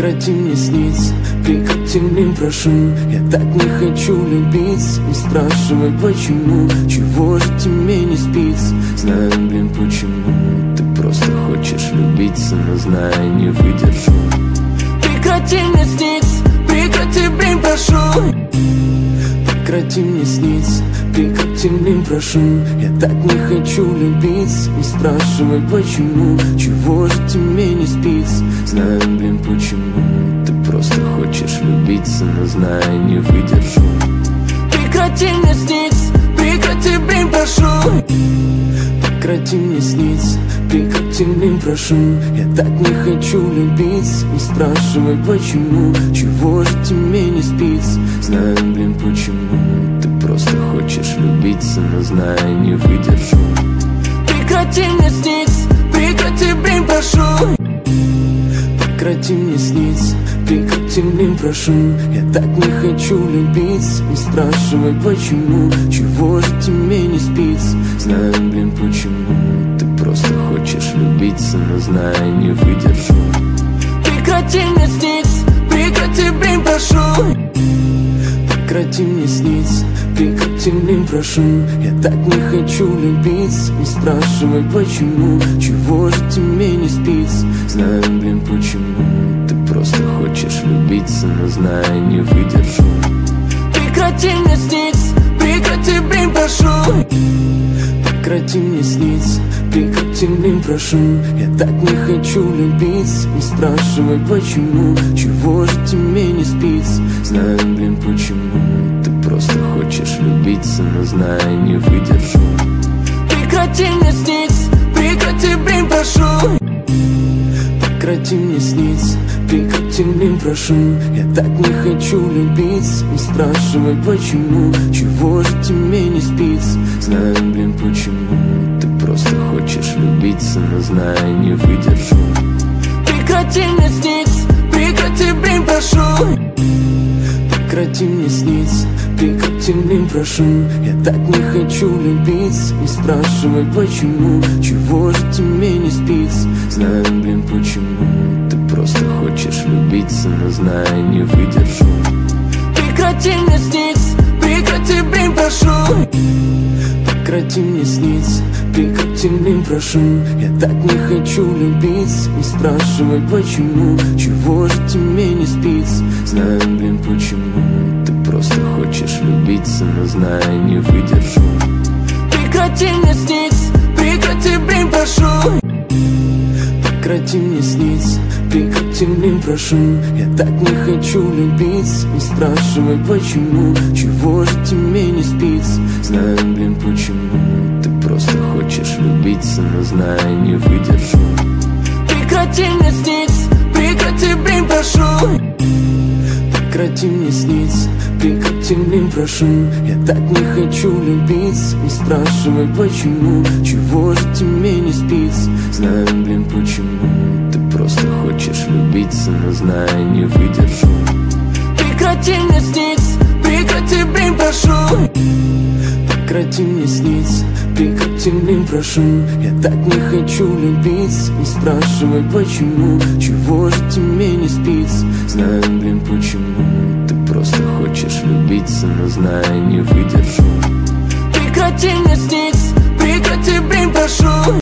Прекрати мне сниться, прекрати, блин, прошу. Я так не хочу любить. Не спрашивай почему, чего же тебе не спится. Знаю, блин, почему. Ты просто хочешь любиться, но знаю, не выдержу. Прекрати мне сниться, прекрати, блин, прошу. Прекрати мне сниться, прекрати, блин, прошу. Я так не хочу любить. Не спрашивай почему, чего же тебе не спится. Знаю, блин, почему. Ты просто хочешь любиться, но знаю, не выдержу. Прекрати мне сниться, прекрати, блин, прошу. Прекрати мне сниться, прекрати, блин, прошу. Я так не хочу любить. Не спрашивай почему, чего же тебе не спится. Знаю, блин, почему. Ты просто хочешь любиться, но знаю, не выдержу. Прекрати мне сниться, прекрати, блин, прошу. Прекрати мне сниться, прекрати, блин, прошу. Я так не хочу любить. Не спрашивай почему, чего же тебе не спится. Знаю, блин, почему. Ты просто хочешь любиться, но знаю, не выдержу. Прекрати мне сниться, прекрати, блин, прошу. Прекрати мне сниться, прекрати, блин, прошу. Я так не хочу любить. Не спрашивай почему, чего же тебе не спится. Знаю, блин, почему. Ты просто хочешь любиться, но знаю, не выдержу. Прекрати мне сниться, прекрати, блин, прошу. Прекрати мне сниться, прекрати, блин, прошу. Я так не хочу любить. Не спрашивай почему, чего же тебе не спится. Знаю, блин, почему. Ты просто хочешь любиться, но знаю, не выдержу. Прекрати мне сниться, прекрати, блин, прошу. Прекрати мне сниться, прекрати, блин, прошу. Я так не хочу любить. Не спрашивай почему, чего же тебе не спится. Знаю, блин, почему. Ты просто хочешь любиться, но знаю, не выдержу. Прекрати мне сниться, прекрати, блин, прошу. Прекрати мне сниться, прекрати, блин, прошу. Я так не хочу любить. Не спрашивай почему, чего же тебе не спится. Знаю, блин, почему. Ты просто хочешь любиться, но знаю, не выдержу. Прекрати мне сниться, прекрати, блин, прошу. Прекрати мне сниться, прекрати, блин, прошу. Я так не хочу любить. Не спрашивай почему, чего же тебе не спится. Знаю, блин, почему. Ты просто хочешь любиться, но знаю, не выдержу. Прекрати мне сниться, прекрати, блин, прошу. Прекрати мне сниться, прекрати, блин, прошу. Я так не хочу любить. Не спрашивай почему, чего же тебе не спится. Знаю, блин, почему. Ты просто хочешь любиться, но знаю, не выдержу. Прекрати мне сниться, прекрати, блин, прошу. Прекрати мне сниться, прекрати, блин, прошу. Я так не хочу любить. Не спрашивай почему, чего же тебе не спится. Знаю, блин, почему. Ты просто хочешь любиться, но знаю, не выдержу. Прекрати мне сниться, прекрати, блин, прошу. Прекрати мне сниться, прекрати, блин, прошу. Я так не хочу любить. Не спрашивай почему, чего же тебе не спится. Знаю, блин, почему. Ты просто хочешь любиться, но знаю, не выдержу. Прекрати мне сниться, прекрати, блин, прошу.